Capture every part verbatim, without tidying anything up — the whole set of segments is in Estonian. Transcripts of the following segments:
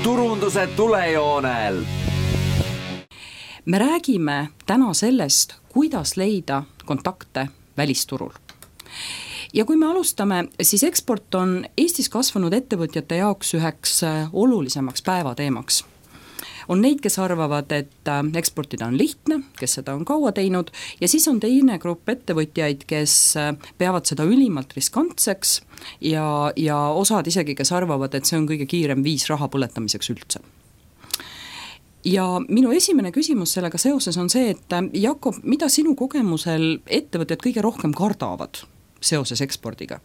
turunduse tulejoonel. Me räägime täna sellest, kuidas leida kontakte välisturul. Ja kui me alustame, siis eksport on Eestis kasvanud ettevõtjate jaoks üheks olulisemaks päevateemaks. On neid, kes arvavad, et eksportida on lihtne, kes seda on kaua teinud, ja siis on teine grupp ettevõtjaid, kes peavad seda ülimalt riskantseks ja, ja osad isegi, kes arvavad, et see on kõige kiirem viis raha põletamiseks üldse. Ja minu esimene küsimus sellega seoses on see, et Jakob, mida sinu kogemusel ettevõtjad kõige rohkem kardavad seoses ekspordiga?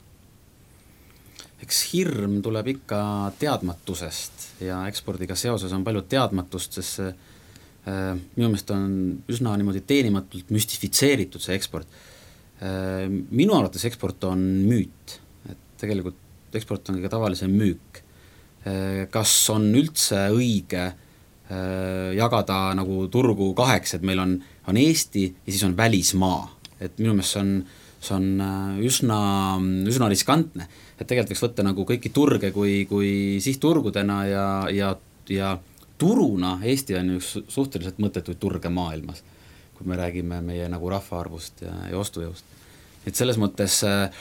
Eks hirm tuleb ikka teadmatusest ja ekspordiga seoses on palju teadmatust, sest see, äh, minu meelest on üsna niimoodi teenimatult müstifitseeritud see eksport. Äh, minu arvates eksport on müüt, et tegelikult eksport on kõige tavalisem müük. Äh, kas on üldse õige äh, jagada nagu turgu kaheks, et meil on, on Eesti ja siis on välismaa, et minu meelest see on see on üsna, üsna riskantne, et tegelikult võiks võtta nagu kõiki turge kui, kui sihtturgudena ja, ja, ja turuna Eesti on üks suhteliselt mõttetuid turge maailmas, kui me räägime meie nagu rahvaarvust ja, ja ostujõust. Et selles mõttes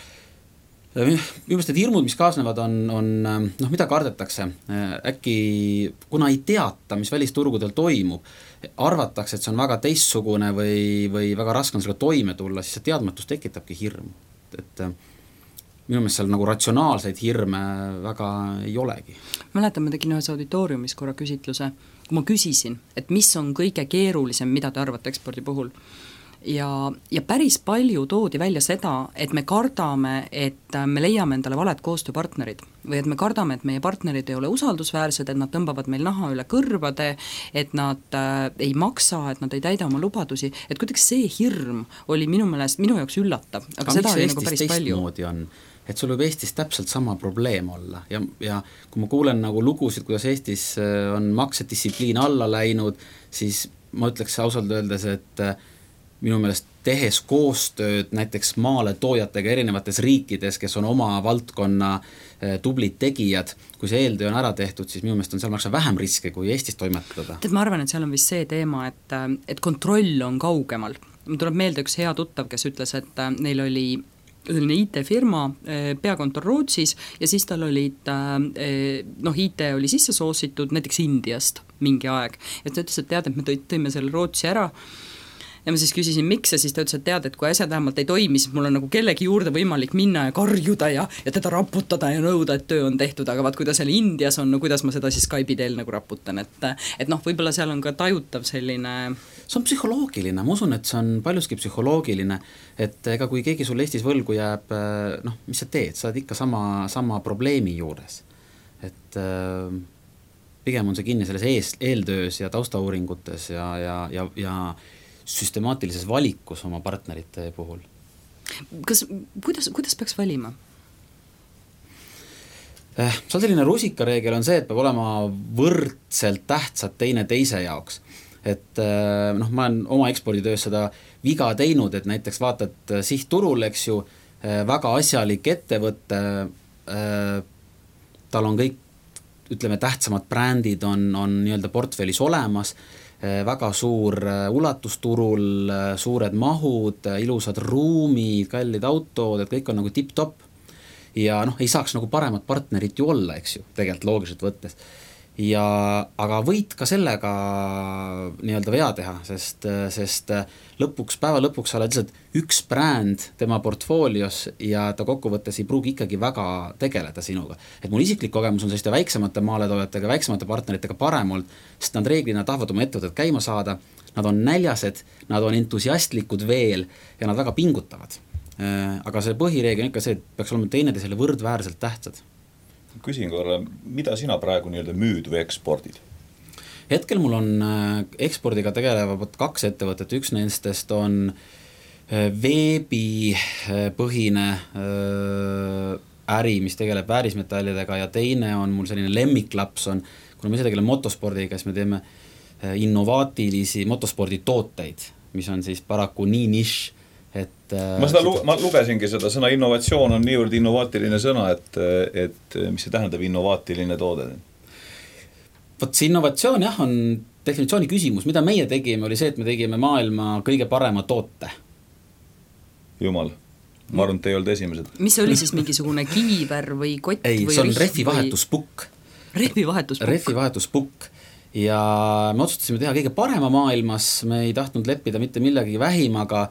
minu meelest need hirmud, mis kaasnevad, on, on noh, mida kardetakse, äkki kuna ei teata, mis välisturgudel toimub, arvatakse, et see on väga teistsugune või, või väga raske on sellega toime tulla, siis see teadmatus tekitabki hirm. Et minu meelest seal nagu ratsionaalseid hirme väga ei olegi. Mäletan, ma tegin ühes auditooriumis korra küsitluse, kui ma küsisin, et mis on kõige keerulisem, mida te arvate ekspordi puhul. Ja, ja päris palju toodi välja seda, et me kardame, et me leiame endale valed koostööpartnerid või et me kardame, et meie partnerid ei ole usaldusväärsed, et nad tõmbavad meil naha üle kõrvade, et nad äh, ei maksa, et nad ei täida oma lubadusi, et kuidagi see hirm oli minu meelest minu jaoks üllatav, aga, aga seda oli nagu päris palju. On, et sul võib Eestis täpselt sama probleem olla ja, ja kui ma kuulen nagu lugusid, kuidas Eestis on maksedistsipliin alla läinud, siis ma ütleks ausalt öeldes, et minu meelest tehes koostööd näiteks maale toojatega erinevates riikides, kes on oma valdkonna tublid tegijad, kui see eeltöö on ära tehtud, siis minu meelest on seal maksa vähem riske kui Eestis toimetada. Tead, ma arvan, et seal on vist see teema, et, et kontroll on kaugemal. Mul tuleb meelde üks hea tuttav, kes ütles, et neil oli selline I T-firma, peakontor Rootsis ja siis tal olid, noh, I T oli sisse soositud näiteks Indiast mingi aeg. Ja ta ütles, et tead, et me tõime selle Rootsi ära ja ma siis küsisin, miks ja siis ta ütles, et tead, et kui asjad vähemalt ei toimi, siis mul on nagu kellegi juurde võimalik minna ja karjuda ja, ja teda raputada ja nõuda, et töö on tehtud, aga vaat, kui ta seal Indias on, no kuidas ma seda siis Skype'i teel nagu raputan, et, et noh, võib-olla seal on ka tajutav selline... See on psühholoogiline, ma usun, et see on paljuski psühholoogiline, et ega kui keegi sul Eestis võlgu jääb, noh, mis sa teed, sa oled ikka sama, sama probleemi juures, et pigem on see kinni selles ees, eeltöös ja taustauuringutes ja, ja, ja, ja süstemaatilises valikus oma partnerite puhul. Kas, kuidas, kuidas peaks valima? Eh, seal selline rusikareegel on see, et peab olema võrdselt tähtsad teine teise jaoks. Et noh, ma olen oma eksporditöös seda viga teinud, et näiteks vaatad sihtturul, eks ju, väga asjalik ettevõtte, tal on kõik, ütleme, tähtsamad brändid on, on nii-öelda portfellis olemas, väga suur ulatusturul, suured mahud, ilusad ruumid, kallid autod, et kõik on nagu tipp-top. Ja noh, ei saaks nagu paremat partnerit ju olla, eks ju, tegelikult loogiliselt võttes. Ja, aga võid ka sellega nii-öelda vea teha, sest, sest lõpuks, päeva lõpuks sa oled lihtsalt üks bränd tema portfoolios ja ta kokkuvõttes ei pruugi ikkagi väga tegeleda sinuga. Et mul isiklik kogemus on selliste väiksemate maaletoojatega, väiksemate partneritega parem olnud, sest nad reeglina tahavad oma ettevõtet käima saada, nad on näljased, nad on entusiastlikud veel ja nad väga pingutavad. Aga see põhireegel on ikka see, et peaks olema teineteisele võrdväärselt tähtsad. Küsin korra, mida sina praegu nii-öelda müüd või ekspordid? Hetkel mul on ekspordiga tegelevad kaks ettevõtet, üks nendest on veebipõhine äri, mis tegeleb väärismetallidega ja teine on mul selline lemmiklaps on, kuna me ise tegeleme motospordiga, siis me teeme innovaatilisi motosporditooteid, mis on siis paraku nii nišš, et ma, seda, seda... ma lugesingi seda sõna innovatsioon on niivõrd innovaatiline sõna, et, et mis see tähendab innovaatiline toode? Vot see innovatsioon jah, on definitsiooni küsimus, mida meie tegime, oli see, et me tegime maailma kõige parema toote. Jumal, ma arvan, et ei olnud esimesed. Mis oli siis mingisugune kiiver või kott? Ei, või see on rehvivahetuspukk. Rehvivahetuspukk. Rehvivahetuspukk. Ja me otsustasime teha kõige parema maailmas, me ei tahtnud leppida mitte millegi vähimaga,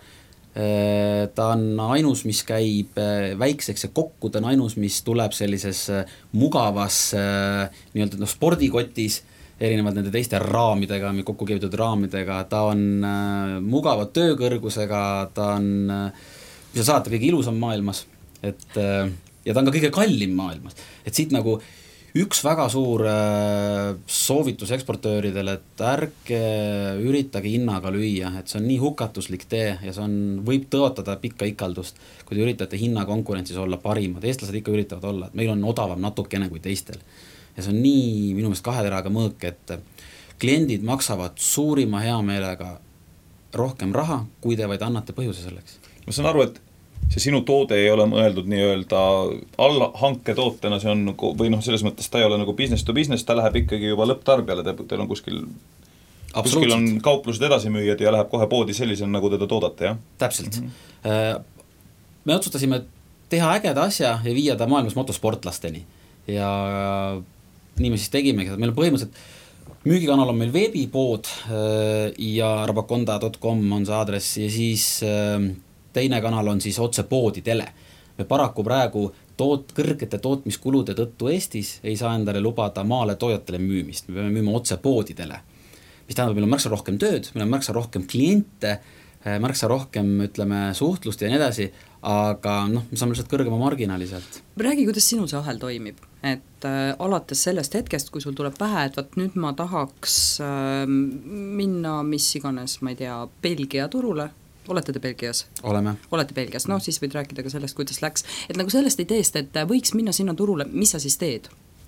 ta on ainus, mis käib väikseks ja kokku, ta on ainus, mis tuleb sellises mugavas nii-öelda no, spordikotis, erinevalt nende teiste raamidega, kokku keevitud raamidega, ta on mugava töökõrgusega, ta on, mis sa saate, kõige ilusam maailmas, et, ja ta on ka kõige kallim maailmas, et siit nagu üks väga suur soovitus eksportööridele, et ärge üritage hinnaga lüüa, et see on nii hukatuslik tee ja see on, võib tõotada pikka ikaldust, kui te üritate hinnakonkurentsis olla parimad. Eestlased ikka üritavad olla, et meil on odavam natukene kui teistel. Ja see on nii minu meelest kahe teraga mõõk, et kliendid maksavad suurima hea meelega rohkem raha, kui te vaid annate põhjuse selleks. Ma saan aru, et see sinu toode ei ole mõeldud nii-öelda alla hanke tootena, see on nagu, või noh, selles mõttes ta ei ole nagu business to business, ta läheb ikkagi juba lõpptarbijale, teil on kuskil, kuskil on kauplused edasimüüjad ja läheb kohe poodi sellisena, nagu teda toodate, jah? Täpselt. Mm-hmm. Me otsustasime teha ägeda asja ja viia ta maailmas motosportlasteni ja nii me siis tegimegi, meil on põhimõtteliselt müügikanal on meil veebipood ja rabakonda dot com on see aadress ja siis teine kanal on siis otse poodidele. Me paraku praegu toot, kõrgete tootmiskulude tõttu Eestis ei saa endale lubada maale toojatele müümist. Me peame müüma otse poodidele. Mis tähendab, meil on märksa rohkem tööd, meil on märksa rohkem kliente, märksa rohkem, ütleme, suhtlust ja nii edasi, aga noh, me saame lihtsalt kõrgema marginaliselt. Räägi, kuidas sinu see ahel toimib, et äh, alates sellest hetkest, kui sul tuleb pähe, et vaat nüüd ma tahaks äh, minna mis iganes, ma ei tea, Belgia turule. Olete te Belgias? Oleme. Olete Belgias, noh siis võid rääkida ka sellest, kuidas läks. Et nagu sellest ideest, et võiks minna sinna turule, mis sa siis teed?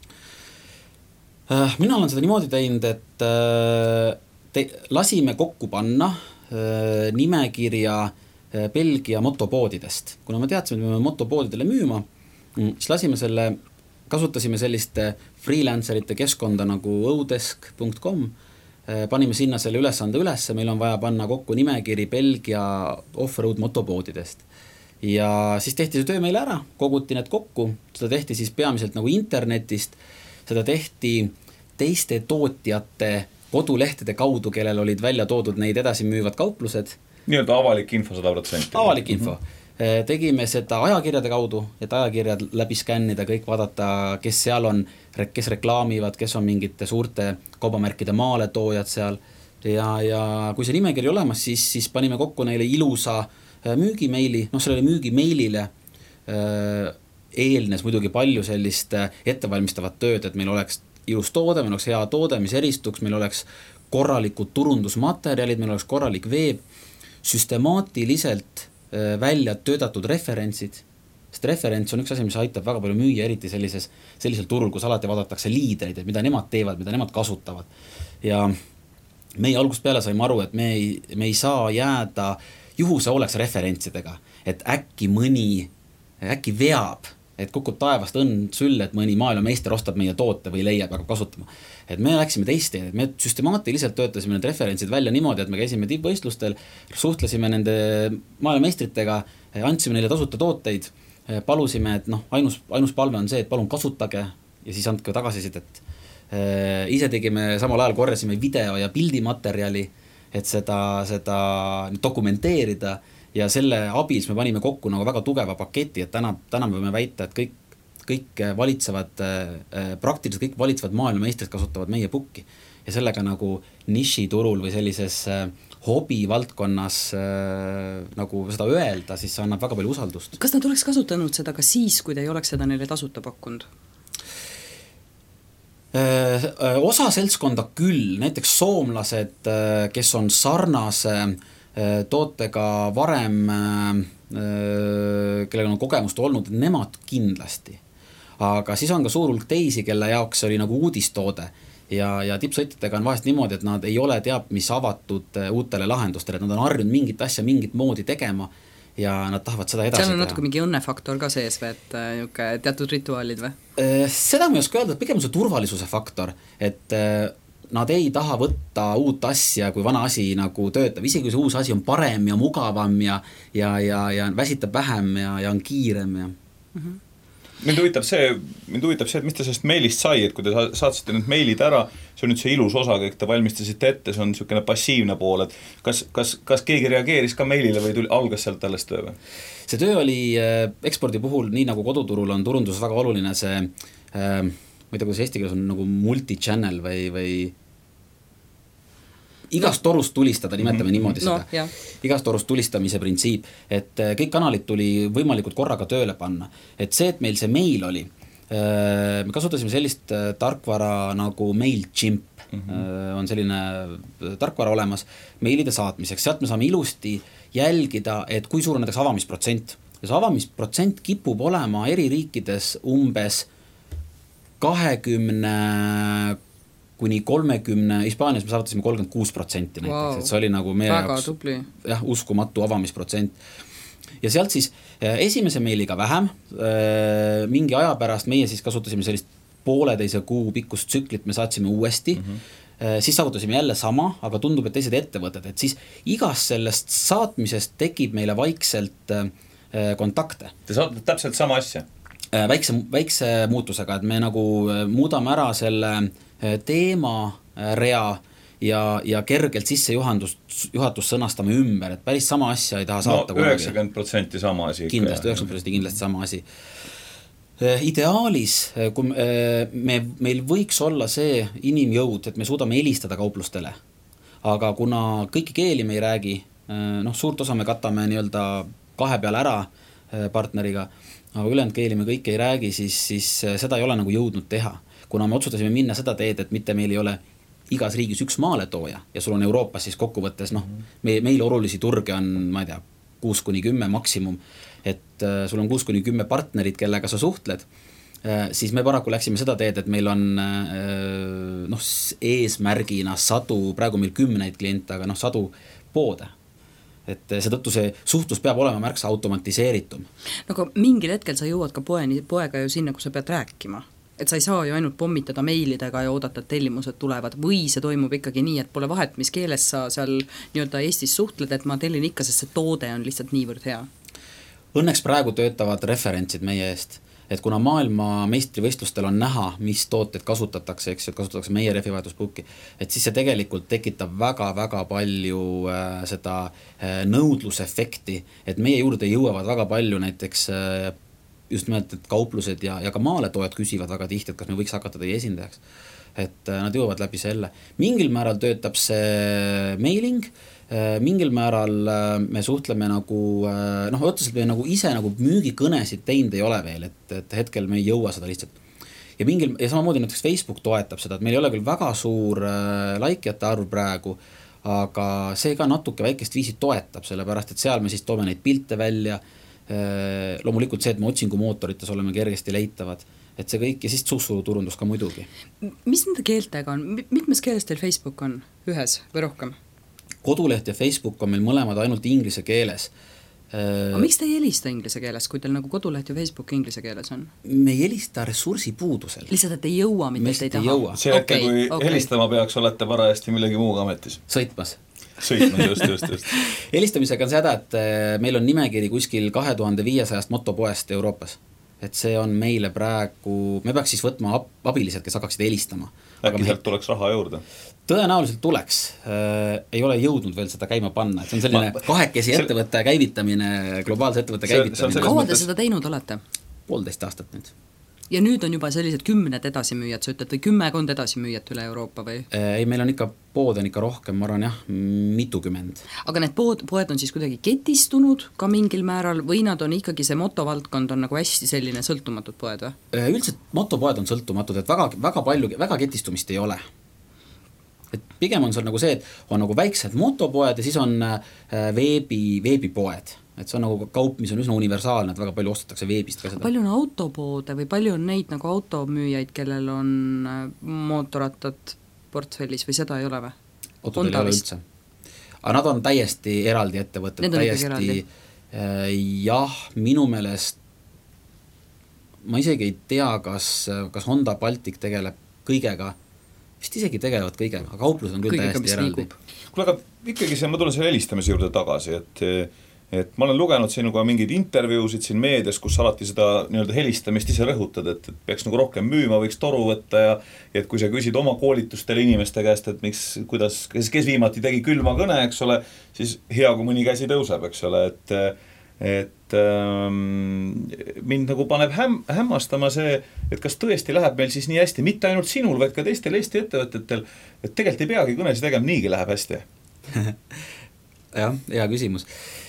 Mina olen seda niimoodi teinud, et te, lasime kokku panna nimekirja Belgia motopoodidest. Kuna me teadsime, et me peame motopoodidele müüma, siis lasime selle, kasutasime selliste freelancerite keskkonda nagu odesk punkt com, panime sinna selle ülesande ülesse, meil on vaja panna kokku nimekiri Belgia off-road motopoodidest. Ja siis tehti see töö meile ära, koguti need kokku, seda tehti siis peamiselt nagu internetist, seda tehti teiste tootjate kodulehtede kaudu, kellel olid välja toodud neid edasi müüvad kauplused. Nii-öelda avalik info sada protsenti. Avalik info. Mm-hmm. Tegime seda ajakirjade kaudu, et ajakirjad läbi skännida, kõik vaadata, kes seal on, kes reklaamivad, kes on mingite suurte kaubamärkide maaletoojad seal. Ja, ja kui see nimekiri olemas, siis, siis panime kokku neile ilusa müügimeili, noh sellele müügimeilile eelnes muidugi palju sellist ettevalmistavat tööd, et meil oleks ilus toode, meil oleks hea toode, mis eristuks, meil oleks korralikud turundusmaterjalid, meil oleks korralik veeb, süstemaatiliselt välja töötatud referentsid, sest referents on üks asi, mis aitab väga palju müüa, eriti sellises, sellisel turul, kus alati vaadatakse liidreid, et mida nemad teevad, mida nemad kasutavad. Ja meie algusest peale saime aru, et me ei, me ei saa jääda juhuse oleks referentsidega, et äkki mõni, äkki veab, et kukub taevast õnd sülle, et mõni maailmameister ostab meie toote või leiab hakkab kasutama. Et me läksime teist teed, et me süstemaatiliselt töötasime need referentsid välja niimoodi, et me käisime tippvõistlustel, suhtlesime nende maailmameistritega, andsime neile tasuta tooteid, palusime, et noh, ainus, ainus palve on see, et palun kasutage ja siis andke tagasisidet. Ise tegime, samal ajal korjasime video ja pildimaterjali, et seda, seda dokumenteerida ja selle abil me panime kokku nagu väga tugeva paketi, et täna, täna me võime väita, et kõik kõik valitsevad, praktiliselt kõik valitsevad maailmameistrid kasutavad meie pukki ja sellega nagu nišiturul või sellises hobi valdkonnas nagu seda öelda, siis see annab väga palju usaldust. Kas nad oleks kasutanud seda ka siis, kui te ei oleks seda neile tasuta pakkunud? Osa seltskonda küll, näiteks soomlased, kes on sarnase tootega varem, kellel on kogemust olnud, nemad kindlasti. Aga siis on ka suur hulk teisi, kelle jaoks oli nagu uudistoode ja, ja tippsõitjatega on vahest niimoodi, et nad ei ole teab, mis avatud uutele lahendustele, et nad on harjunud mingit asja mingit moodi tegema ja nad tahavad seda edasi teha. Seal on natuke mingi õnnefaktor ka sees või, et niuke teatud rituaalid või? Seda ma ei oska öelda, et pigem see turvalisuse faktor, et nad ei taha võtta uut asja, kui vana asi nagu töötab, isegi kui see uus asi on parem ja mugavam ja, ja, ja, ja väsitab vähem ja, ja on kiirem ja mm-hmm. Mind huvitab see, mind huvitab see, et mis te sellest meilist sai, et kui te saatsite need meilid ära, see on nüüd see ilus osa, kõik te valmistasite ette, see on niisugune passiivne pool, et kas, kas, kas keegi reageeris ka meilile või tuli, algas sealt alles töö või? See töö oli äh, ekspordi puhul, nii nagu koduturul on turundus väga oluline, see äh, ma ei tea, kuidas eesti keeles on nagu multi-channel või, või igast torust tulistada, nimetame mm-hmm. niimoodi seda no,, igast torust tulistamise printsiip, et kõik kanalid tuli võimalikult korraga tööle panna. Et see, et meil see meil oli, me kasutasime sellist tarkvara nagu MailChimp, mm-hmm. on selline tarkvara olemas meilide saatmiseks, sealt me saame ilusti jälgida, et kui suur on näiteks avamisprotsent. Ja see avamisprotsent kipub olema eri riikides umbes kahekümne kuni kolmekümne, Hispaanias me saavutasime kolmkümmend kuus protsenti näiteks, wow. et see oli nagu meie väga jaoks tubli. Jah, uskumatu avamisprotsent. Ja sealt siis esimese meiliga vähem, mingi aja pärast meie siis kasutasime sellist pooleteise kuu pikkust tsüklit, me saatsime uuesti, mm-hmm. siis saavutasime jälle sama, aga tundub, et teised ettevõtted, et siis igast sellest saatmisest tekib meile vaikselt kontakte. Te saate täpselt sama asja? Väikse, väikse muutusega, et me nagu muudame ära selle teema rea ja, ja kergelt sisse juhandust, juhatust sõnastame ümber, et päris sama asja ei taha saata no, üheksakümmend protsenti sama asi. Kindlasti, üheksakümmend protsenti kindlasti sama asi. Ideaalis, kui me, meil võiks olla see inimjõud, et me suudame helistada kauplustele, aga kuna kõiki keeli me ei räägi, noh, suurt osa me katame nii-öelda kahe peal ära partneriga, aga ülejäänud keeli me kõik ei räägi, siis, siis seda ei ole nagu jõudnud teha. Kuna me otsustasime minna seda teed, et mitte meil ei ole igas riigis üks maaletooja ja sul on Euroopas siis kokkuvõttes, noh, me, meil olulisi turge on, ma ei tea, kuus kuni kümme maksimum, et äh, sul on kuus kuni kümme partnerid, kellega sa suhtled, äh, siis me paraku läksime seda teed, et meil on äh, noh, eesmärgina sadu, praegu meil kümneid kliente, aga noh, sadu poode. Et seetõttu see suhtlus peab olema märksa automatiseeritum. No aga mingil hetkel sa jõuad ka poeni, poega ju sinna, kus sa pead rääkima. Et sa ei saa ju ainult pommitada meilidega ja oodata, et tellimused tulevad, või see toimub ikkagi nii, et pole vahet, mis keeles sa seal nii-öelda Eestis suhtled, et ma tellin ikka, sest see toode on lihtsalt niivõrd hea. Õnneks praegu töötavad referentsid meie eest, et kuna maailma meistrivõistlustel on näha, mis tooted kasutatakse, eks, et kasutatakse meie rehvivahetuspuhki, et siis see tegelikult tekitab väga-väga palju äh, seda äh, nõudlusefekti, et meie juurde jõuavad väga palju näiteks äh, just nimelt, et kauplused ja, ja ka maaletoojad küsivad väga tihti, et kas me võiks hakata teie esindajaks. Et nad jõuavad läbi selle. Mingil määral töötab see mailing, mingil määral me suhtleme nagu, noh, otseselt me nagu ise nagu müügikõnesid teinud ei ole veel, et, et hetkel me ei jõua seda lihtsalt. Ja, mingil, ja samamoodi näiteks Facebook toetab seda, et meil ei ole küll väga suur laikijate arv praegu, aga see ka natuke väikest viisi toetab, sellepärast, et seal me siis toome neid pilte välja, loomulikult see, et me otsingumootorites oleme kergesti leitavad, et see kõik ja siis suhsuluturundus ka muidugi. Mis nende keeltega on? Mitmes keeles teil Facebook on? Ühes või rohkem? Koduleht ja Facebook on meil mõlemad ainult inglise keeles. Aga miks te ei helista inglise keeles, kui teil nagu koduleht ja Facebook inglise keeles on? Me ei helista ressursi puudusel. Lihtsalt, et ei jõua, mitte et ei taha? See hetke, okay, kui okay. helistama peaks, olete varajasti millegi muuga ametis? Sõitmas. Sõitmas, just, just, just. Helistamisega on seda, et meil on nimekiri kuskil kahe tuhande viiesajast motopoest Euroopas. Et see on meile praegu, me peaks siis võtma abilised, kes hakkaksid helistama. Äkki sealt tuleks raha juurde? Tõenäoliselt tuleks. Äh, ei ole jõudnud veel seda käima panna. Et see on selline Ma, kahekesi see, ettevõtte käivitamine, globaalse ettevõtte see, käivitamine. Kaua te seda teinud olete? Poolteist aastat nüüd. Ja nüüd on juba sellised kümned edasimüüjad, sa ütled, või kümmekond edasimüüjat üle Euroopa või? Ei, meil on ikka pood on ikka rohkem, ma arvan jah, mitukümmend. Aga need pood, poed on siis kuidagi ketistunud ka mingil määral või nad on ikkagi, see motovaldkond on nagu hästi selline sõltumatud poed või? Üldiselt motopoed on sõltumatud, et väga, väga palju, väga ketistumist ei ole. Et pigem on seal nagu see, et on nagu väiksed motopoed ja siis on veebi, veebipoed. Et see on nagu kaup, mis on üsna universaalne, et väga palju ostetakse veebist ka seda. Palju on autopoode või palju on neid nagu automüüjaid, kellel on mootorrattad portfellis või seda ei ole või? Autodel ei ole üldse. Aga nad on täiesti eraldi ettevõtted, täiesti jah, minu meelest ma isegi ei tea, kas, kas Honda Baltic tegeleb kõigega, vist isegi tegelevad kõigega, aga kauplused on küll kõigega, täiesti eraldi. Kuule, aga ikkagi see, ma tulen selle helistamise juurde tagasi, et et ma olen lugenud sinuga mingeid intervjuusid siin meedias, kus alati seda nii-öelda helistamist ise rõhutad, et, et peaks nagu rohkem müüma, võiks toru võtta ja et kui sa küsid oma koolitustele inimeste käest, et miks, kuidas, kes, kes viimati tegi külma kõne, eks ole, siis hea, kui mõni käsi tõuseb, eks ole, et et ähm, mind nagu paneb häm, hämmastama see, et kas tõesti läheb meil siis nii hästi, mitte ainult sinul, vaid ka teistel Eesti ettevõtetel, et tegelikult ei peagi kõnesid tegema, niigi läheb hästi. jah, hea küsimus.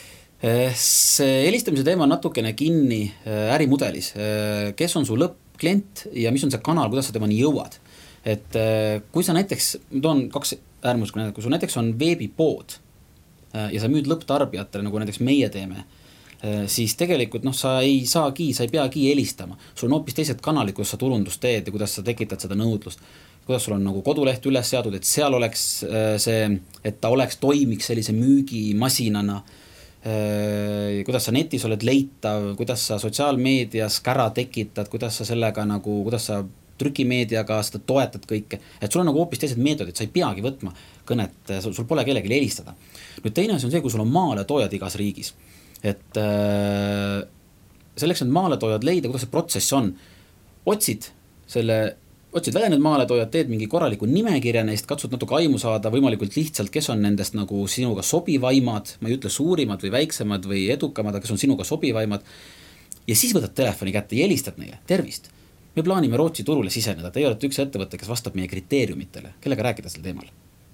See helistamise teema on natukene kinni ärimudelis, kes on su lõppklient ja mis on see kanal, kuidas sa temani jõuad. Et kui sa näiteks, toon kaks äärmuslikku näidet, kui su näiteks on veebipood ja sa müüd lõpptarbijatele, nagu näiteks meie teeme, siis tegelikult noh, sa ei saagi, sa ei peagi helistama. Sul on hoopis teised kanalid, kuidas sa turundust teed ja kuidas sa tekitad seda nõudlust. Kuidas sul on nagu koduleht üles seatud, et seal oleks see, et ta oleks, toimiks sellise müügimasinana, kuidas sa netis oled leitav, kuidas sa sotsiaalmeedias kära tekitad, kuidas sa sellega nagu, kuidas sa trükimeediaga seda toetad kõike, et sul on nagu hoopis teised meetodid, sa ei peagi võtma kõnet, sul pole kellelegi helistada. Nüüd teine asi on see, kui sul on maaletoojad igas riigis, et äh, selleks on maaletoojad leida, kuidas see protsess on, otsid selle, otsid välja need maaletoojad, teed mingi korraliku nimekirja neist, katsud natuke aimu saada võimalikult lihtsalt, kes on nendest nagu sinuga sobivaimad, ma ei ütle suurimad või väiksemad või edukamad, kes on sinuga sobivaimad, ja siis võtad telefoni kätte ja helistad neile, tervist. Me plaanime Rootsi turule siseneda, te ei olete üks ettevõte, kes vastab meie kriteeriumitele, kellega rääkida sel teemal.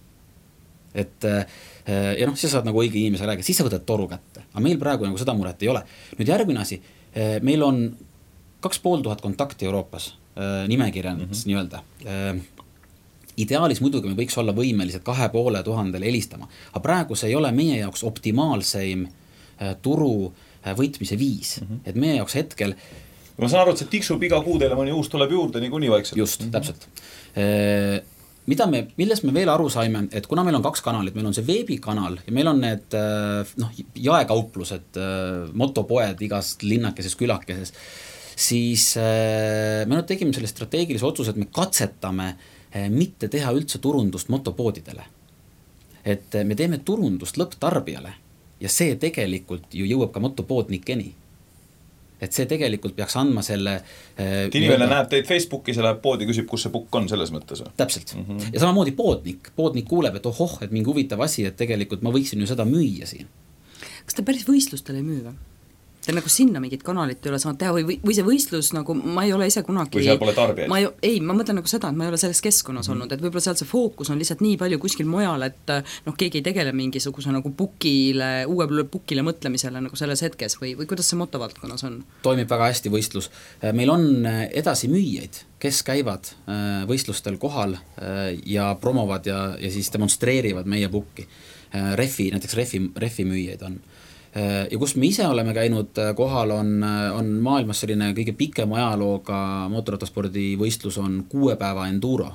Et ja noh, siis saad nagu õige inimese rääkida, siis sa võtad toru kätte, aga meil praegu nagu seda muret ei ole. Nüüd järgmine asi, meil on kaks pool tuhat kontakti Euroopas nimekirja mm -hmm. nii-öelda. Ideaalis muidugi me võiks olla võimelised kahe poole tuhandele helistama, aga praegu see ei ole meie jaoks optimaalseim turu võitmise viis, mm -hmm. et meie jaoks hetkel ma saan aru, et see tiksub iga kuu teile mõni uus tuleb juurde nii kuni vaikselt. Just, mm-hmm. täpselt. Mida me, milles me veel aru saime, et kuna meil on kaks kanalit, meil on see veebikanal ja meil on need noh, jaekauplused, motopoed igas linnakeses, külakeses, siis me nüüd tegime selle strateegilise otsuse, et me katsetame mitte teha üldse turundust motopoodidele. Et me teeme turundust lõpptarbijale ja see tegelikult ju jõuab ka motopoodnikeni. Et see tegelikult peaks andma selle et inimene näeb teid Facebookis ja läheb poodi, küsib, kus see pukk on selles mõttes. Täpselt. Mm -hmm. Ja samamoodi poodnik. Poodnik kuuleb, et ohoh, et mingi huvitav asi, et tegelikult ma võiksin ju seda müüa siin. Kas te päris võistlustele ei müü või? Te nagu sinna mingit kanalit ei ole saanud teha või, või see võistlus nagu, ma ei ole ise kunagi või seal pole tarbijaid? Ma ei, ei, ma mõtlen nagu seda, et ma ei ole selles keskkonnas mm -hmm. olnud, et võib-olla seal see fookus on lihtsalt nii palju kuskil mujal, et noh, keegi ei tegele mingisuguse nagu pukile, uue pukile mõtlemisele nagu selles hetkes või, või kuidas see motovaldkonnas on? Toimib väga hästi võistlus. Meil on edasi müüjaid, kes käivad võistlustel kohal ja promovad ja, ja siis demonstreerivad meie pukki. Refi, näiteks refi, refi müüjaid on. Ja kus me ise oleme käinud kohal, on, on maailmas selline kõige pikem ajalooga mootorrattaspordi võistlus on kuue päeva enduro.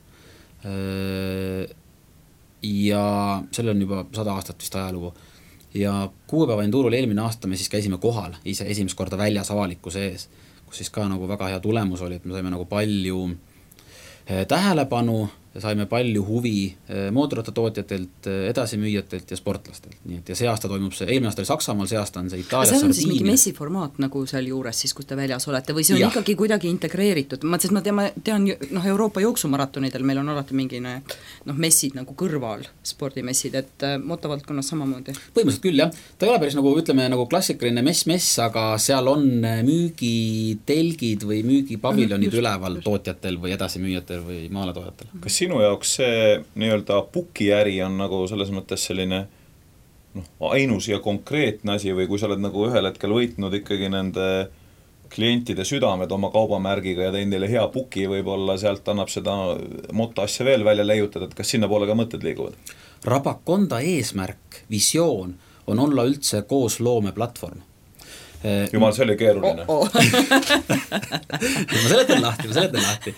Ja selle on juba sada aastat vist ajalugu. Ja kuue päeva endurol eelmine aasta me siis käisime kohal ise esimest korda väljas avalikkuse ees, kus siis ka nagu väga hea tulemus oli, et me saime nagu palju tähelepanu, saime palju huvi mootorrattatootjatelt, edasimüüjatelt ja sportlastelt. Nii et ja see aasta toimub see, eelmine aasta oli Saksamaal, see aasta on see Itaalias. See on siis mingi messiformaat nagu seal juures, siis kus te väljas olete või see on ja. ikkagi kuidagi integreeritud? Ma, sest ma tean, ma tean noh, Euroopa jooksumaratonidel meil on alati mingine noh, messid nagu kõrval, spordimessid, et motovaldkonnas samamoodi. Põhimõtteliselt küll, jah. Ta ei ole päris nagu, ütleme, nagu klassikaline mess-mess, aga seal on müügitelgid või müügipaviljonid mm, üleval just. Tootjatel või edasimüüjatel või maaletoojatel. Kas sinu jaoks see nii-öelda pukiäri on nagu selles mõttes selline noh, ainus ja konkreetne asi või kui sa oled nagu ühel hetkel võitnud ikkagi nende klientide südamed oma kaubamärgiga ja tein neile hea puki, võib-olla sealt annab seda moto asja veel välja leiutada, et kas sinna poole ka mõtted liiguvad? Rabakonda eesmärk, visioon on olla üldse koos loome platvorm. Jumal, see oli keeruline. Oh, oh. ma seletan lahti, ma seletan lahti.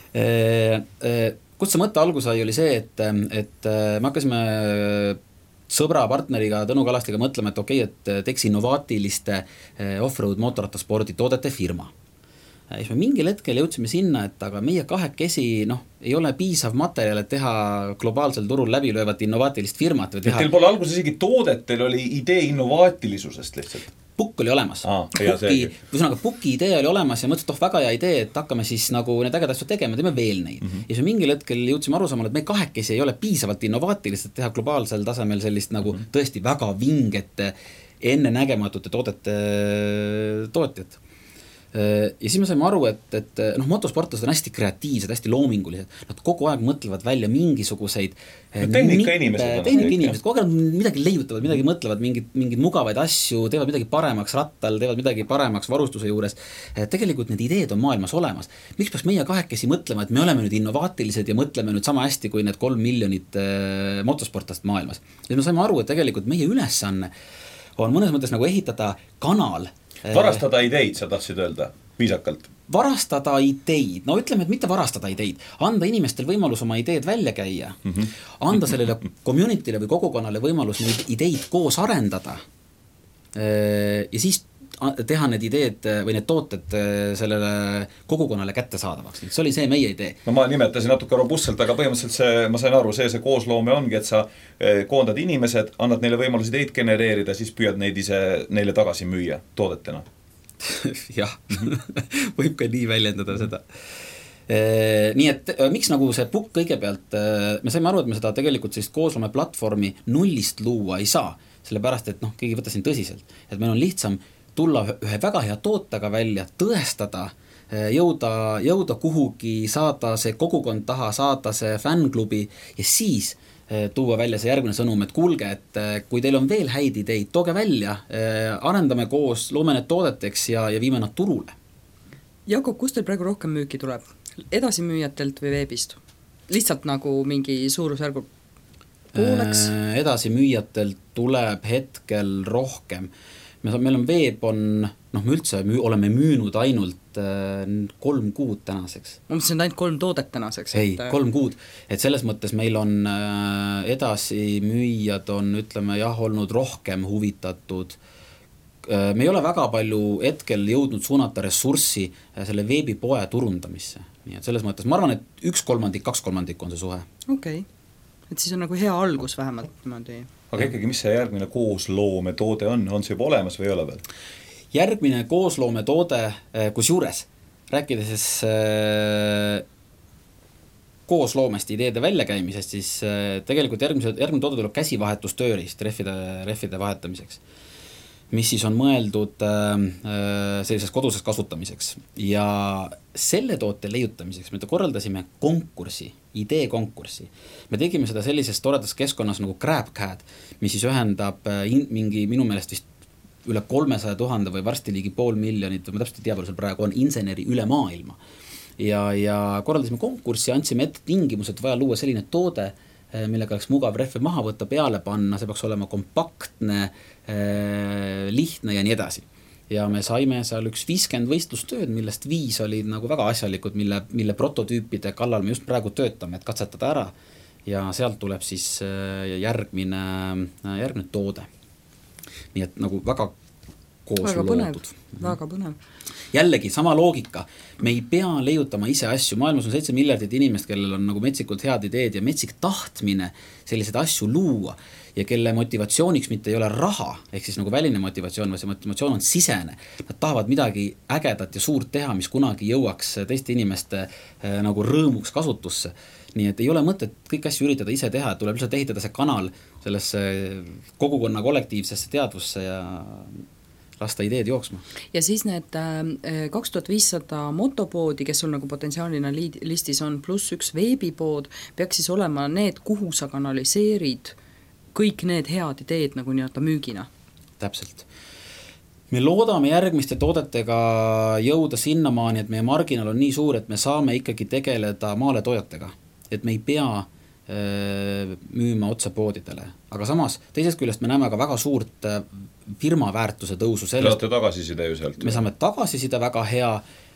Kust see mõtte algus sai, oli see, et, et me hakkasime sõbra partneriga Tõnu Kalastiga mõtlema, et okei okay,, et teeks innovaatiliste off-road mootorrattaspordi toodete firma. Ja siis me mingil hetkel jõudsime sinna, et aga meie kahekesi noh, ei ole piisav materjal, et teha globaalsel turul läbilöövat innovaatilist firmat. Teha... Teil pole alguses isegi toodet, teil oli idee innovaatilisusest lihtsalt. Pukk oli olemas. Aa, Puki, ühesõnaga, Puki idee oli olemas ja mõtlesin, et oh, väga hea idee, et hakkame siis nagu need äged asjad tegema, teeme veel neid. Mm-hmm. Ja siis mingil hetkel jõudsime arusaamale, et me kahekesi ei ole piisavalt innovaatilist, et teha globaalsel tasemel sellist nagu mm-hmm. tõesti väga vingete, enne nägematute toodete tootjad. Ja siis me saime aru, et, et noh, motosportlased on hästi kreatiivsed, hästi loomingulised, nad kogu aeg mõtlevad välja mingisuguseid no, tehnika inimesed, tehnika inimesed, kogu aeg midagi leiutavad, midagi mõtlevad, mingid, mingid mugavaid asju, teevad midagi paremaks rattal, teevad midagi paremaks varustuse juures. Tegelikult need ideed on maailmas olemas. Miks peaks meie kahekesi mõtlema, et me oleme nüüd innovaatilised ja mõtleme nüüd sama hästi kui need kolm miljonit äh, motosportlast maailmas. Ja me saime aru, et tegelikult meie ülesanne on mõnes mõttes nagu ehitada kanal. Varastada ideid, sa tahtsid öelda, viisakalt. Varastada ideid, no ütleme, et mitte varastada ideid, anda inimestel võimalus oma ideed välja käia, mm-hmm. anda sellele community'le või kogukonnale võimalus neid ideid koos arendada ja siis teha need ideed või need tooted sellele kogukonnale kättesaadavaks. See oli see meie idee. No ma nimetasin natuke robustselt, aga põhimõtteliselt see, ma sain aru, see, see koosloome ongi, et sa koondad inimesed, annad neile võimalus ideid genereerida, siis püüad neid ise neile tagasi müüa toodetena. Jah, võib ka nii väljendada seda. Nii et miks nagu see Pukk kõigepealt, me saime aru, et me seda tegelikult sellist koosloome platvormi nullist luua ei saa, sellepärast, et noh, keegi võtta siin tõsiselt, et meil on lihtsam tulla ühe väga hea tootega välja, tõestada, jõuda, jõuda kuhugi, saada see kogukond taha, saada see fännklubi ja siis tuua välja see järgmine sõnum, et kuulge, et kui teil on veel häid ideid, tooge välja, arendame koos, loome need toodeteks ja, ja viime nad turule. Jakob, kust teil praegu rohkem müüki tuleb? Edasimüüjatelt või veebist? Lihtsalt nagu mingi suurusjärgu pooleks? Edasimüüjatelt tuleb hetkel rohkem. Meil on veeb on, noh me üldse müü, oleme müünud ainult äh, kolm kuud tänaseks. Ma mõtlesin ainult kolm toodet tänaseks. Ei, et... kolm kuud. Et selles mõttes meil on äh, edasi müüjad on, ütleme jah, olnud rohkem huvitatud. Äh, me ei ole väga palju hetkel jõudnud suunata ressurssi äh, selle veebipoe turundamisse. Nii et selles mõttes, ma arvan, et üks kolmandik, kaks kolmandik on see suhe. Okei. Okay. Et siis on nagu hea algus vähemalt niimoodi. Aga ikkagi, mis see järgmine koosloome toode on? On see juba olemas või ei ole veel? Järgmine koosloome toode, kus juures, rääkides siis äh, koosloomest ideede väljakäimisest, siis äh, tegelikult järgmise, järgmine toode tuleb käsivahetustöörist rehvide, rehvide vahetamiseks, mis siis on mõeldud äh, selliseks koduseks kasutamiseks. Ja selle toote leiutamiseks me korraldasime konkursi, idee konkursi. Me tegime seda sellises toredas keskkonnas nagu GrabCAD, mis siis ühendab in, mingi minu meelest vist üle kolmesaja tuhande või varsti ligi pool miljonit, või ma täpselt ei tea, seal praegu on inseneri üle maailma. Ja, ja korraldasime konkurssi, andsime ette tingimused, vaja luua selline toode, millega oleks mugav rehve maha võtta, peale panna, see peaks olema kompaktne, lihtne ja nii edasi. Ja me saime seal üks viiskümmend võistlustööd, millest viis olid nagu väga asjalikud, mille, mille prototüüpide kallal me just praegu töötame, et katsetada ära ja sealt tuleb siis järgmine, järgmine toode. Nii et nagu väga koos väga loodud. Põnev, väga põnev. Jällegi, sama loogika. Me ei pea leiutama ise asju. Maailmas on seitse miljardit inimest, kellel on nagu metsikult head ideed ja metsik tahtmine selliseid asju luua ja kelle motivatsiooniks mitte ei ole raha, ehk siis nagu väline motivatsioon, või see motivatsioon on sisene. Nad tahavad midagi ägedat ja suurt teha, mis kunagi jõuaks teiste inimeste eh, nagu rõõmuks kasutusse. Nii et ei ole mõtet kõik asju üritada ise teha, tuleb lihtsalt ehitada see kanal sellesse kogukonna kollektiivsesse teadvusse ja lasta ideed jooksma. Ja siis need kaks tuhat viissada motopoodi, kes sul nagu potentsiaalina listis on, pluss üks veebipood, peaks siis olema need, kuhu sa kanaliseerid kõik need head ideed nagu nii-öelda müügina. Täpselt. Me loodame järgmiste toodetega jõuda sinnamaani, et meie marginal on nii suur, et me saame ikkagi tegeleda maaletoojatega. Et me ei pea öö, müüma otse poodidele. Aga samas, teisest küljest me näeme ka väga suurt firma väärtuse tõusu. Te olete tagasiside ju sealt. Me saame tagasiside väga hea,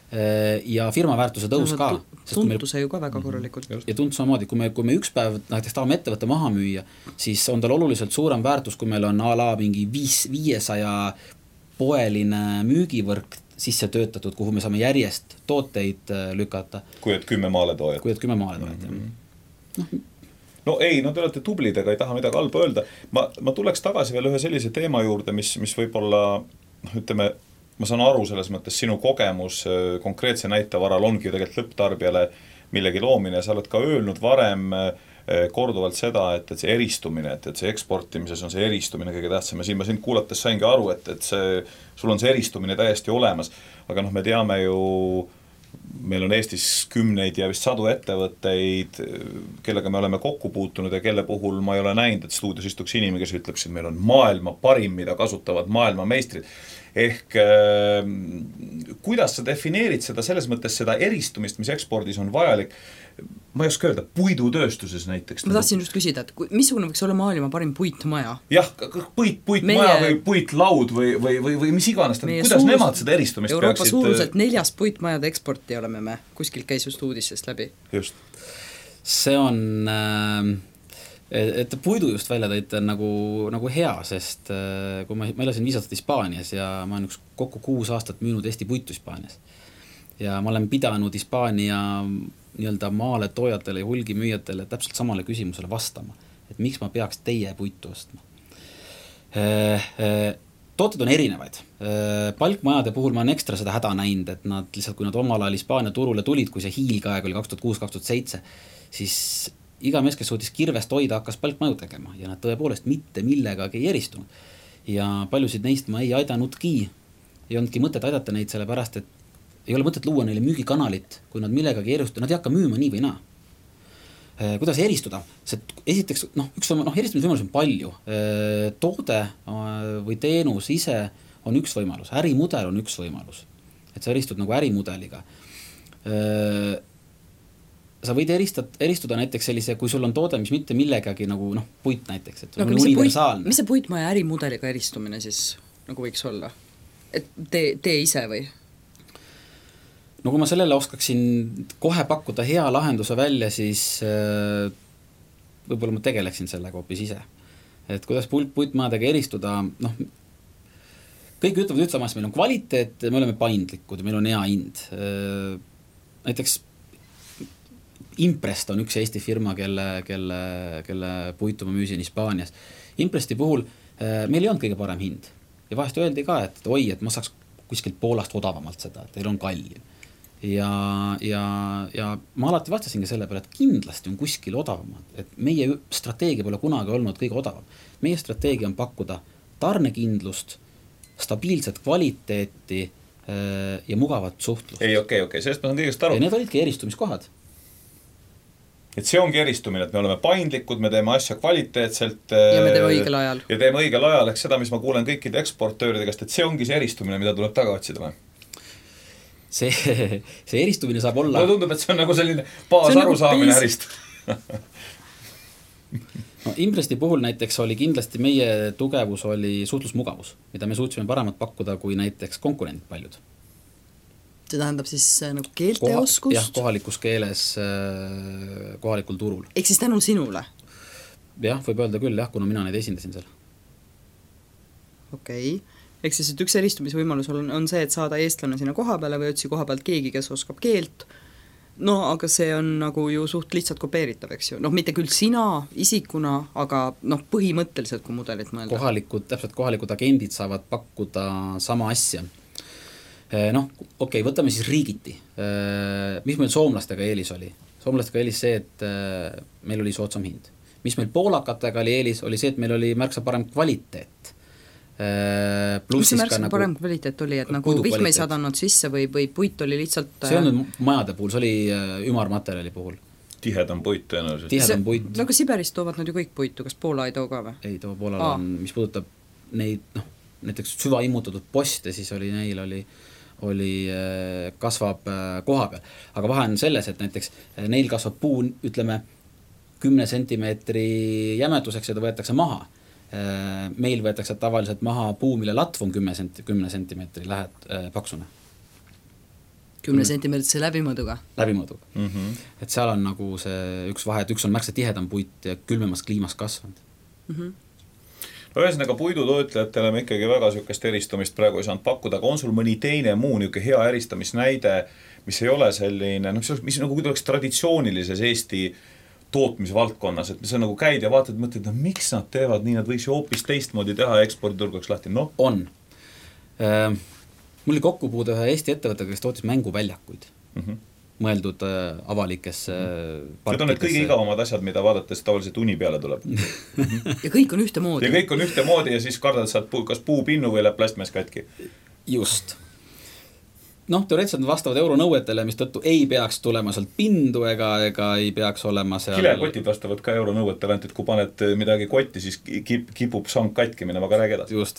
ja firma väärtuse tõus no, ka. Tuntu see ju ka väga korralikult. Ja tuntu samamoodi, kui me, kui me üks päev näiteks tahame ettevõtte maha müüa, siis on tal oluliselt suurem väärtus, kui meil on a la mingi viis, viiesaja poeline müügivõrk sisse töötatud, kuhu me saame järjest tooteid lükata. Kui et kümme maaletoojat. Kui et kümme maaletoojat, mm-hmm. no. no ei, no te olete tublid, ega ei taha midagi halba öelda. Ma, ma tuleks tagasi veel ühe sellise teema juurde, mis, mis võib-olla, noh, ütleme, ma saan aru selles mõttes, sinu kogemus konkreetse näitavaral ongi ju tegelikult lõpptarbijale millegi loomine. Sa oled ka öelnud varem korduvalt seda, et, et see eristumine, et, et see eksportimises on see eristumine kõige tähtsam. Ja siin ma sind kuulates saingi aru, et, et see, sul on see eristumine täiesti olemas. Aga noh, me teame ju, meil on Eestis kümneid ja vist sadu ettevõtteid, kellega me oleme kokku puutunud ja kelle puhul ma ei ole näinud, et stuudios istuks inimene, kes ütleks, et meil on maailma parim, mida kasutavad maailma meistrid. Ehk äh, kuidas sa defineerid seda selles mõttes seda eristumist, mis ekspordis on vajalik, ma ei oska öelda, puidutööstuses näiteks. Ma tahtsin just küsida, et missugune võiks olla maailma parim puitmaja? Jah, puit, puitmaja meie... või puitlaud või, või, või, või mis iganes, kuidas suurus... nemad seda eristumist Euroopa peaksid... Euroopa suuruselt neljas puitmajade eksporti oleme me, kuskil käis just uudisest läbi. Just. See on... Äh... et puidu just välja tõite nagu, nagu hea, sest kui ma, ma elasin viis aastat Hispaanias ja ma olen üks kokku kuus aastat müünud Eesti puitu Hispaanias. Ja ma olen pidanud Hispaania nii-öelda maale toojatele ja hulgimüüjatele täpselt samale küsimusele vastama, et miks ma peaks teie puitu ostma. Tooted on erinevaid. Palkmajade puhul ma olen ekstra seda häda näinud, et nad lihtsalt, kui nad omal ajal Hispaania turule tulid, kui see hiilgaeg oli kaks tuhat kuus kaks tuhat seitse, siis iga mees, kes suutis kirvest hoida, hakkas palkmaju tegema ja nad tõepoolest mitte millegagi ei eristunud. Ja paljusid neist ma ei aidanudki, ei olnudki mõtet aidata neid selle pärast, et ei ole mõtet luua neile müügikanalit, kui nad millegagi eristuvad, nad ei hakka müüma nii või naa. Kuidas eristuda? See, esiteks, noh, üks on, noh, eristumisvõimalus on palju. Toode või teenus ise on üks võimalus, ärimudel on üks võimalus, et sa eristud nagu ärimudeliga. Sa võid eristad, eristuda näiteks sellise, kui sul on toode, mis mitte millegagi nagu, noh, puit näiteks, et no, on universaalne. Puit, mis see puitmaja ärimudeliga eristumine siis nagu võiks olla? Et tee, tee ise või? No kui ma sellele oskaksin kohe pakkuda hea lahenduse välja, siis äh, võib-olla ma tegeleksin sellega hoopis ise. Et kuidas puit, puitmajadega eristuda, noh, kõik ütlevad ütlemas, meil on kvaliteet, me oleme paindlikud, meil on hea hind. Äh, näiteks Imprest on üks Eesti firma, kelle, kelle, kelle puitu ma müüsin Hispaanias. Impresti puhul äh, meil ei olnud kõige parem hind. Ja vahest öeldi ka, et oi, et ma saaks kuskilt Poolast odavamalt seda, et teil on kallim. Ja, ja, ja ma alati vastasingi selle peale, et kindlasti on kuskil odavamad. Et meie strateegia pole kunagi olnud kõige odavam. Meie strateegia on pakkuda tarnekindlust, stabiilset kvaliteeti äh, ja mugavat suhtlust. Ei, okei, okay, okei, okay. Sellest ma saan kõigest aru. Ja need olidki eristumiskohad. Et see ongi eristumine, et me oleme paindlikud, me teeme asja kvaliteetselt ja me teeme õigel ajal. Ja teeme õigel ajal, eks seda, mis ma kuulen kõikide eksportööride käest, et see ongi see eristumine, mida tuleb taga otsida. See, see eristumine saab olla... No tundub, et see on nagu selline baas arusaamine nagu ärist. No, Impresti puhul näiteks oli kindlasti meie tugevus oli suhtlusmugavus, mida me suutsime paremat pakkuda kui näiteks konkurendid paljud. See tähendab siis nagu keelteoskust? Jah, kohalikus keeles, kohalikul turul. Ehk siis tänu sinule? Jah, võib öelda küll, jah, kuna mina neid esindasin seal. Okei. Okay. Ehk siis, et üks eristumisvõimalus on, on see, et saada eestlane sinna koha peale või otsi koha pealt keegi, kes oskab keelt. No, aga see on nagu ju suht lihtsalt kopeeritav, eks ju. Noh, mitte küll sina isikuna, aga noh, põhimõtteliselt, kui mudelit mõelda. Kohalikud, täpselt kohalikud agendid saavad pakkuda sama asja. Noh, okei, okay, võtame siis riigiti. Mis meil soomlastega eelis oli? Soomlastega eelis see, et meil oli soodsam hind. Mis meil poolakatega oli eelis, oli see, et meil oli märksa parem kvaliteet. Mis see märksa nagu parem kvaliteet oli, et nagu vihme ei sadanud sisse või, või puit oli lihtsalt... See on nüüd majade puhul, see oli ümarmaterjali puhul. Tihedam puit tõenäoliselt. Tihedam puit. Nagu Siberist toovad nad ju kõik puitu, kas Poola ei too ka või? Ei too, Poolal on, mis puudutab neid, noh, näiteks süvaimmutatud poste, siis oli neil oli oli, kasvab koha peal. Aga vahe on selles, et näiteks neil kasvab puu, ütleme, kümne sentimeetri jämetuseks ja ta võetakse maha. Meil võetakse tavaliselt maha puu, mille latv on kümme sentimeetri lähed paksune. kümne sentimeetrise läbimõõduga. läbimõõduga mm. -hmm. et seal on nagu see üks vahe, et üks on märksa tihedam puit ja külmemas kliimas kasvanud mm. -hmm. no ühesõnaga puidutootjatele me ikkagi väga niisugust eristumist praegu ei saanud pakkuda, aga on sul mõni teine muu niisugune hea eristamisnäide, mis ei ole selline, noh, mis nagu kuidagi traditsioonilises Eesti tootmisvaldkonnas, et sa nagu käid ja vaatad, mõtled, no miks nad teevad nii, nad võiks ju hoopis teistmoodi teha ja eksporditurgaks lahti, noh. On äh,. Mul oli kokkupuude ühe Eesti ettevõttega, kes tootis mänguväljakuid mm. -hmm. mõeldud äh, avalikesse mm. -hmm. Need on need kõige igavamad asjad, mida vaadates tavaliselt uni peale tuleb. ja kõik on ühtemoodi. ja kõik on ühtemoodi ja siis kardad saad puu, kas puupinnu või läheb plastmäes katki. Just. Noh, teoreetiliselt nad vastavad euronõuetele, mis tõttu ei peaks tulema sealt pindu ega, ega ei peaks olema seal... Kilekotid vastavad ka euronõuetele, ainult et kui paned midagi kotti, siis kip, kipub sang katki minema, aga räägi edasi. Just.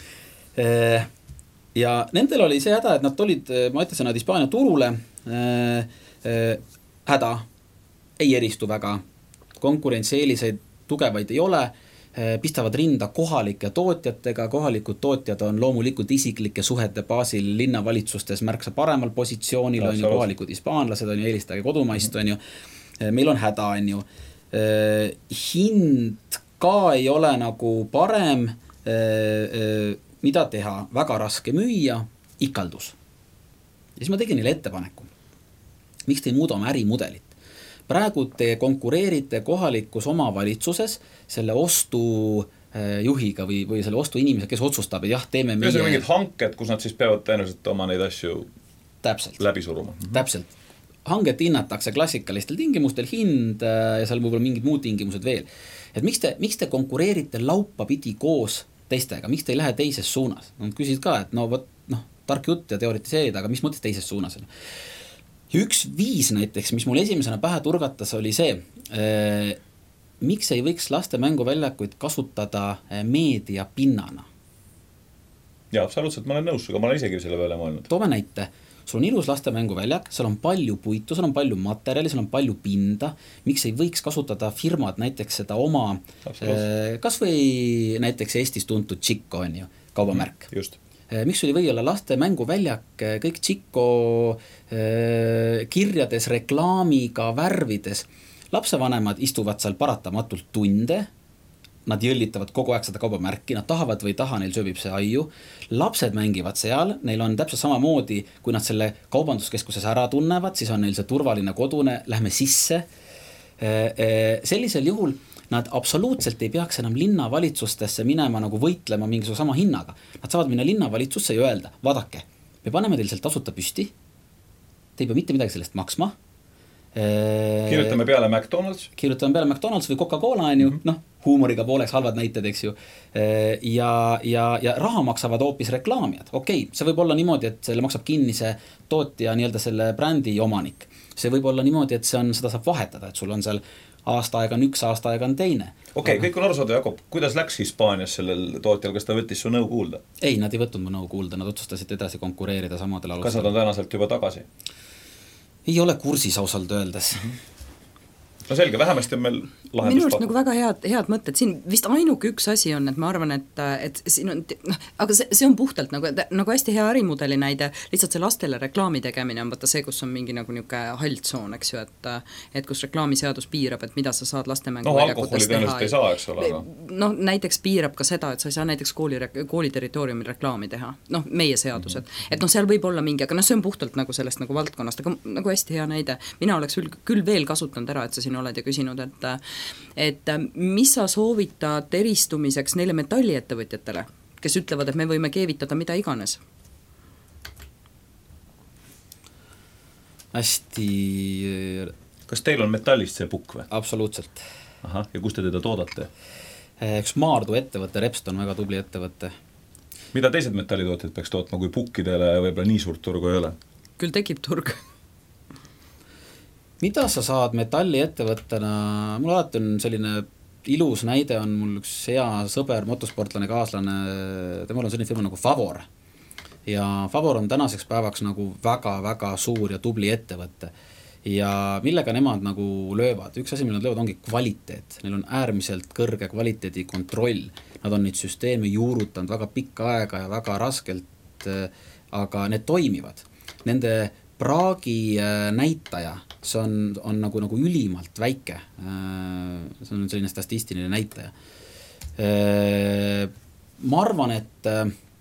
E ja nendel oli see häda, et nad olid, ma ütlesin, nad Hispaania turule äh, äh, häda, ei eristu väga, konkurentsieeliseid tugevaid ei ole, äh, pistavad rinda kohalike tootjatega, kohalikud tootjad on loomulikult isiklike suhete baasil linnavalitsustes märksa paremal positsioonil, on ju kohalikud hispaanlased, on ju eelistage kodumaist, on ju, meil on häda, on ju, äh, hind ka ei ole nagu parem, äh, äh, mida teha, väga raske müüa, ikaldus. Ja siis ma tegin neile ettepaneku. Miks te ei muuda oma ärimudelit? Praegu te konkureerite kohalikus omavalitsuses selle ostujuhiga või, või selle ostuinimese, kes otsustab, et jah, teeme meie... Ja see on mingid hanked, kus nad siis peavad tõenäoliselt oma neid asju Täpselt. läbi suruma. Täpselt. Hanget hinnatakse klassikalistel tingimustel, hind ja seal võib-olla mingid muud tingimused veel. Et miks te, miks te konkureerite laupa pidi koos teistega, miks te ei lähe teises suunas? Nad küsid ka, et no, võt, no tark jutt ja teoritiseerida, aga mis mõttes teises suunas on? Ja üks viis näiteks, mis mul esimesena pähe turgatas, oli see, eh, miks ei võiks laste mänguväljakuid kasutada meedia pinnana? Jaa, absoluutselt, ma olen nõus, aga ma olen isegi selle peale mõelnud. Toome näite. Sul on ilus laste mänguväljak, seal on palju puitu, seal on palju materjali, seal on palju pinda, miks ei võiks kasutada firmad näiteks seda oma, kas või näiteks Eestis tuntud Chico on ju, kaubamärk. Just. Miks sul ei või olla laste mänguväljak kõik Chico kirjades, reklaamiga, värvides. Lapsevanemad istuvad seal paratamatult tunde, nad jõllitavad kogu aeg seda kaubamärki, nad tahavad või taha, neil sööbib see aiu, lapsed mängivad seal, neil on täpselt sama moodi, kui nad selle kaubanduskeskuses ära tunnevad, siis on neil see turvaline kodune, lähme sisse. Sellisel juhul nad absoluutselt ei peaks enam linnavalitsustesse minema nagu võitlema mingisuguse sama hinnaga. Nad saavad minna linnavalitsusse ja öelda, vaadake, me paneme teil sealt tasuta püsti, te ei pea mitte midagi sellest maksma. Kirjutame peale McDonald's. Kirjutame peale McDonald's või Coca-Cola on ju, mm -hmm. noh, huumoriga pooleks halvad näited, eks ju. Ja, ja, ja raha maksavad hoopis reklaamijad. Okei, okay, see võib olla niimoodi, et selle maksab kinni see tootja nii-öelda selle brändi omanik. See võib olla niimoodi, et see on, seda saab vahetada, et sul on seal aasta aega on üks, aasta aega on teine. Okei, okay, kõik on aru saada, Jakob, kuidas läks Hispaanias sellel tootjal, kas ta võttis su nõu kuulda? Ei, nad ei võtnud mu nõu kuulda, nad otsustasid edasi konkureerida samadel alustel. Kas nad on tänaselt juba tagasi? Ei ole kursis ausalt öeldes. No selge, vähemasti on meil lahendus. Minu arust nagu väga head, head mõtted, siin vist ainuke üks asi on, et ma arvan, et, et siin on, noh, aga see, see on puhtalt nagu, nagu hästi hea ärimudeli näide, lihtsalt see lastele reklaami tegemine on vaata see, kus on mingi nagu niuke haldsoon, eks ju, et et kus reklaamiseadus piirab, et mida sa saad laste mängu no, alkoholi tõenäoliselt ei saa, eks ole, aga noh, näiteks piirab ka seda, et sa ei saa näiteks kooli, kooli territooriumil reklaami teha, noh, meie seadused, mm -hmm. et noh, seal võib olla mingi, aga noh, see on puhtalt nagu sellest nagu valdkonnast, aga nagu hästi hea näide, mina oleks küll veel kasutanud ära, et sa siin oled ja küsinud, et et mis sa soovitad eristumiseks neile metalliettevõtjatele, kes ütlevad, et me võime keevitada mida iganes? Hästi... Kas teil on metallist see pukk või? Absoluutselt. Aha, ja kus te teda toodate? Üks Maardu ettevõte, Repston, väga tubli ettevõte. Mida teised metallitootjad peaks tootma, kui pukkidele võib-olla nii suurt turgu ei ole? Küll tekib turg. Mida sa saad metalliettevõttena, mul alati on selline ilus näide, on mul üks hea sõber, motosportlane, kaaslane, temal on selline firma nagu Favor. Ja Favor on tänaseks päevaks nagu väga-väga suur ja tubli ettevõtte. Ja millega nemad nagu löövad? Üks asi, mille nad löövad, ongi kvaliteet. Neil on äärmiselt kõrge kvaliteedi kontroll. Nad on neid süsteemi juurutanud väga pikka aega ja väga raskelt, aga need toimivad. Nende praagi näitaja, see on, on nagu, nagu ülimalt väike, see on selline statistiline näitaja. Ma arvan, et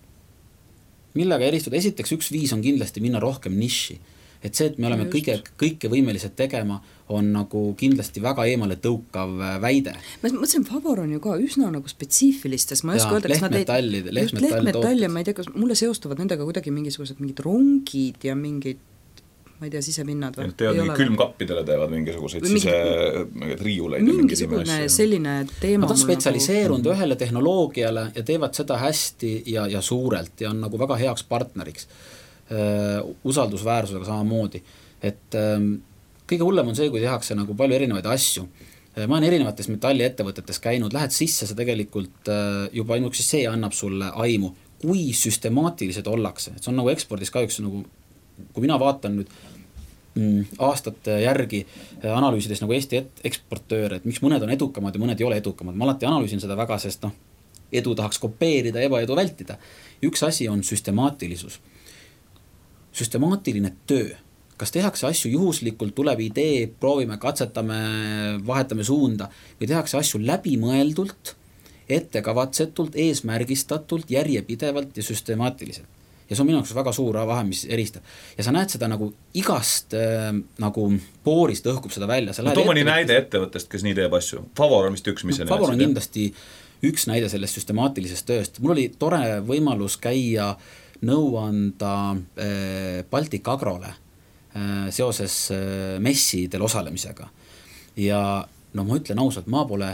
millega eristuda, esiteks üks viis on kindlasti minna rohkem niši, et see, et me oleme kõige, kõike võimelised tegema, on nagu kindlasti väga eemale tõukav väide. Ma mõtlesin, Favor on ju ka üsna nagu spetsiifilistes, ma ei oska öelda, kas nad lehtmetallid, ei... Lehtmetall ja ma ei tea, kas mulle seostuvad nendega kuidagi mingisugused mingid rongid ja mingid, ma ei tea, sisepinnad või? Tead, mingi külmkappidele teevad mingisuguseid sise mingid riiuleid. Mingisugune selline teema. Nad on spetsialiseerunud nagu... ühele tehnoloogiale ja teevad seda hästi ja, ja suurelt ja on nagu väga heaks partneriks. Uh, usaldusväärsusega samamoodi, et um, kõige hullem on see, kui tehakse nagu palju erinevaid asju. Uh, ma olen erinevates metalliettevõtetes käinud, lähed sisse, sa tegelikult uh, juba ainuks siis see annab sulle aimu, kui süstemaatilised ollakse, et see on nagu ekspordis ka üks nagu, kui mina vaatan nüüd mm, aastate järgi uh, analüüsides nagu Eesti et- eksportööre, et miks mõned on edukamad ja mõned ei ole edukamad, ma alati analüüsin seda väga, sest noh, edu tahaks kopeerida, ebaedu vältida. Üks asi on süstemaatilisus. Süstemaatiline töö, kas tehakse asju juhuslikult, tuleb idee, proovime, katsetame, vahetame suunda või tehakse asju läbimõeldult, ettekavatsetult, eesmärgistatult, järjepidevalt ja süstemaatiliselt. Ja see on minu jaoks väga suur vahe, mis eristab. Ja sa näed seda nagu igast äh, nagu poorist õhkub seda välja. No too mõni näide ettevõttest, kes nii teeb asju. Favor on vist üks, mis no, Favor on kindlasti üks näide sellest süstemaatilisest tööst. Mul oli tore võimalus käia nõu anda Baltic Agrole seoses messidel osalemisega. Ja no ma ütlen ausalt, ma pole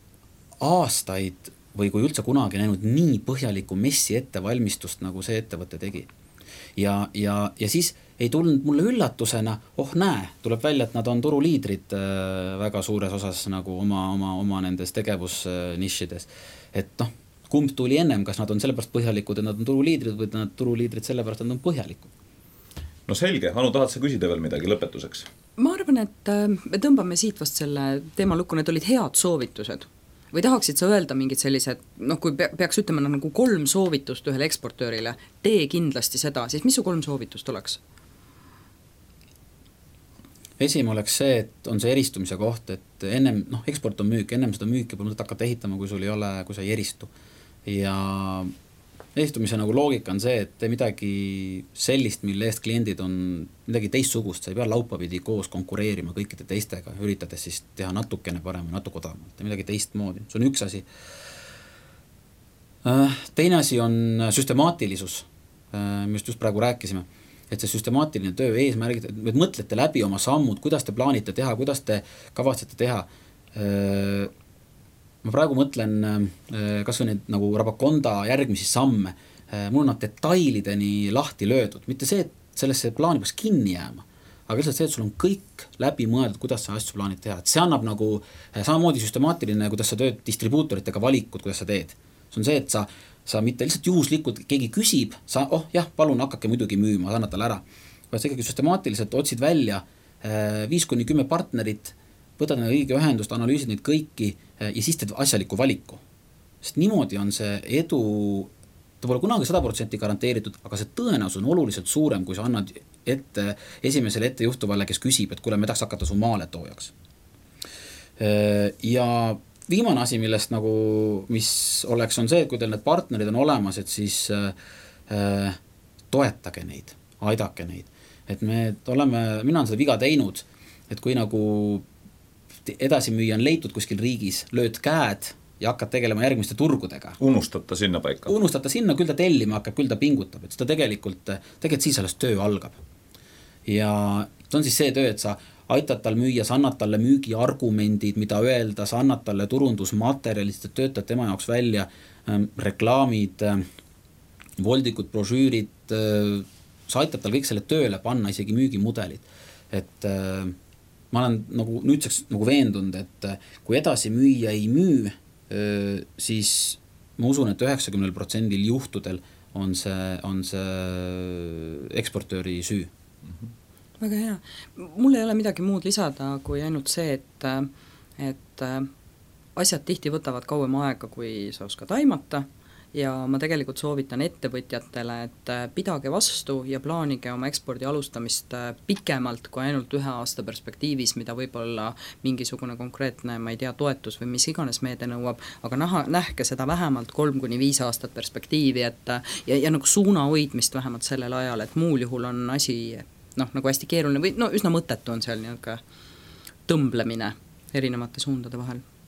aastaid või kui üldse kunagi näinud nii põhjaliku messi ettevalmistust, nagu see ettevõte tegi. Ja, ja, ja siis ei tulnud mulle üllatusena, oh näe, tuleb välja, et nad on turuliidrid väga suures osas nagu oma, oma, oma nendes tegevusnišides. Et noh, kumb tuli ennem, kas nad on sellepärast põhjalikud, et nad on turuliidrid või nad turuliidrid sellepärast, et nad on põhjalikud? No selge, Anu, tahad sa küsida veel midagi lõpetuseks? Ma arvan, et me tõmbame siit vast selle teema lukku, need olid head soovitused. Või tahaksid sa öelda mingid sellised, noh kui peaks ütlema nagu kolm soovitust ühele eksportöörile, tee kindlasti seda, siis mis su kolm soovitust oleks? Esim oleks see, et on see eristumise koht, et ennem, noh, eksport on müük, ennem seda müüki pole mõtet hakata ehitama, kui sul ei ole, kui sa ei eristu. Ja eristumise nagu loogika on see, et tee midagi sellist, mille eest kliendid on midagi teistsugust, sa ei pea laupapidi koos konkureerima kõikide teistega, üritades siis teha natukene parem ja natuke odavamalt, tee midagi teistmoodi, see on üks asi. Teine asi on süstemaatilisus, millest just praegu rääkisime, et see süstemaatiline töö eesmärgid, et mõtlete läbi oma sammud, kuidas te plaanite teha, kuidas te kavatsete teha. Ma praegu mõtlen, kas on need nagu Rabakonda järgmisi samme, mul on nad detailideni lahti löödud, mitte see, et sellesse plaani peaks kinni jääma, aga lihtsalt see, et sul on kõik läbi mõeldud, kuidas sa asju plaanid teha, et see annab nagu samamoodi süstemaatiline, kuidas sa tööd distribuutoritega valikud, kuidas sa teed. See on see, et sa sa mitte lihtsalt juhuslikult keegi küsib, sa, oh jah, palun hakake muidugi müüma, annad talle ära. Vaid sa ikkagi süstemaatiliselt otsid välja viis kuni kümme partnerit, võtad neile õige ühendust, analüüsid neid kõiki ja siis teed asjaliku valiku. Sest niimoodi on see edu, ta pole kunagi sada protsenti garanteeritud, aga see tõenäosus on oluliselt suurem, kui sa annad ette, esimesele ette juhtuvale, kes küsib, et kuule, me tahaks hakata su maale toojaks. Ja viimane asi, millest nagu, mis oleks, on see, et kui teil need partnerid on olemas, et siis äh, toetage neid, aidake neid. Et me oleme, mina olen seda viga teinud, et kui nagu edasimüüja on leitud kuskil riigis, lööd käed ja hakkad tegelema järgmiste turgudega. Unustata sinna paika. Unustata sinna, küll ta tellima hakkab, küll ta pingutab, et seda tegelikult, tegelikult siis alles töö algab. Ja see on siis see töö, et sa aitad tal müüa, sa annad talle müügiargumendid, mida öelda, sa annad talle turundusmaterjalid, töötad tema jaoks välja äh, reklaamid, äh, voldikud, brošüürid, äh, sa aitad tal kõik selle tööle panna, isegi müügimudelid. Et äh, ma olen nagu nüüdseks nagu veendunud, et äh, kui edasi müüa ei müü, äh, siis ma usun, et üheksakümmend protsenti juhtudel on see, on see eksportööri süü. Mm-hmm. Väga hea. Mul ei ole midagi muud lisada kui ainult see, et, et asjad tihti võtavad kauem aega, kui sa oskad aimata ja ma tegelikult soovitan ettevõtjatele, et pidage vastu ja plaanige oma ekspordi alustamist pikemalt kui ainult ühe aasta perspektiivis, mida võib-olla mingisugune konkreetne, ma ei tea, toetus või mis iganes meede nõuab, aga näha, nähke seda vähemalt kolm kuni viis aastat perspektiivi, et ja, ja nagu suuna hoidmist vähemalt sellel ajal, et muul juhul on asi noh, nagu hästi keeruline või no üsna mõttetu on seal niisugune tõmblemine erinevate suundade vahel.